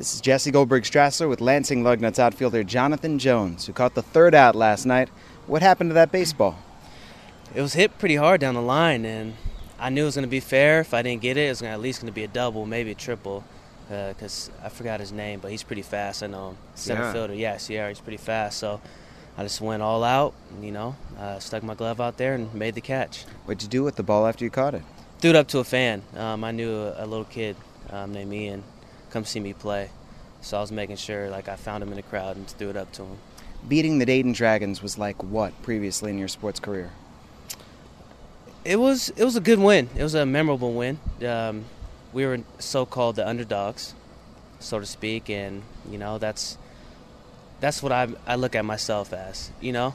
This is Jesse Goldberg-Strassler with Lansing Lugnuts outfielder Jonathan Jones, who caught the third out last night. What happened to that baseball? It was hit pretty hard down the line, and I knew it was going to be fair. If I didn't get it, it was at least going to be a double, maybe a triple, because I forgot his name, but he's pretty fast. I know him. Center fielder. Yeah, Sierra, he's pretty fast. So I just went all out, stuck my glove out there and made the catch. What'd you do with the ball after you caught it? Threw it up to a fan. I knew a little kid named Ian come see me play. So I was making sure I found him in the crowd and threw it up to him. Beating the Dayton Dragons was like what previously in your sports career? It was a good win. It was a memorable win. We were so-called the underdogs, so to speak, and that's what I look at myself as.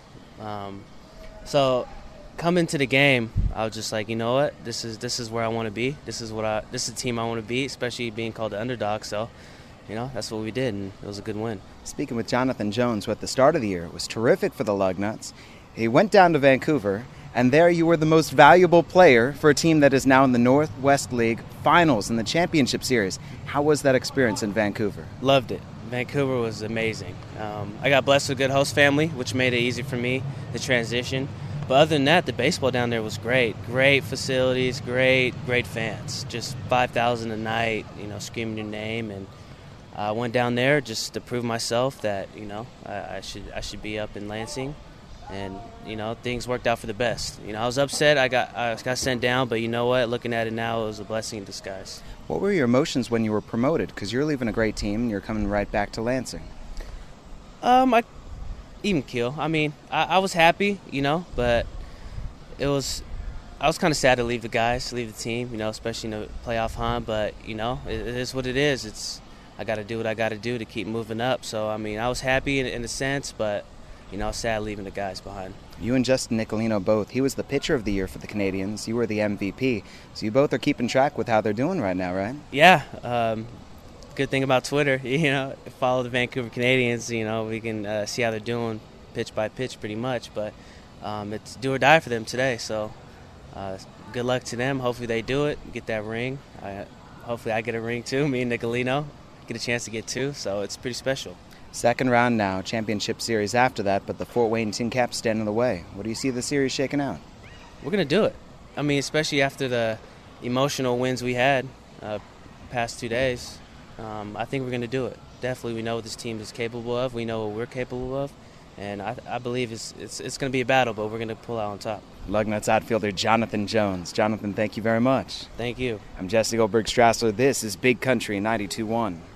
So coming to the game, I was just like, you know what, this is where I want to be. This is the team I want to be, especially being called the underdog. So, that's what we did, and it was a good win. Speaking with Jonathan Jones, who at the start of the year was terrific for the Lugnuts, he went down to Vancouver, and there you were the most valuable player for a team that is now in the Northwest League Finals in the Championship Series. How was that experience in Vancouver? Loved it. Vancouver was amazing. I got blessed with a good host family, which made it easy for me to transition. But other than that, the baseball down there was great. Great facilities, great fans. Just 5,000 a night, screaming your name. And I went down there just to prove myself that, I should be up in Lansing. And, things worked out for the best. I was upset. I got sent down, but you know what? Looking at it now, it was a blessing in disguise. What were your emotions when you were promoted? Because you're leaving a great team and you're coming right back to Lansing. Even keel. I was happy, but I was kind of sad to leave the team, especially in the playoff hunt. But, it is what it is. I got to do what I got to do to keep moving up. So, I was happy in a sense, but, sad leaving the guys behind. You and Justin Nicolino both. He was the pitcher of the year for the Canadians. You were the MVP. So you both are keeping track with how they're doing right now, right? Yeah. Good thing about Twitter, follow the Vancouver Canadians, we can see how they're doing pitch by pitch pretty much, but it's do or die for them today, so good luck to them. Hopefully they do it, get that ring. Hopefully I get a ring too, me and Nicolino get a chance to get two, so it's pretty special. Second round now, championship series after that, but the Fort Wayne Tin Caps stand in the way. What do you see the series shaking out? We're going to do it. Especially after the emotional wins we had past 2 days. I think we're going to do it. Definitely, we know what this team is capable of. We know what we're capable of. And I believe it's going to be a battle, but we're going to pull out on top. Lugnuts outfielder Jonathan Jones. Jonathan, thank you very much. Thank you. I'm Jesse Goldberg-Strassler. This is Big Country 92.1.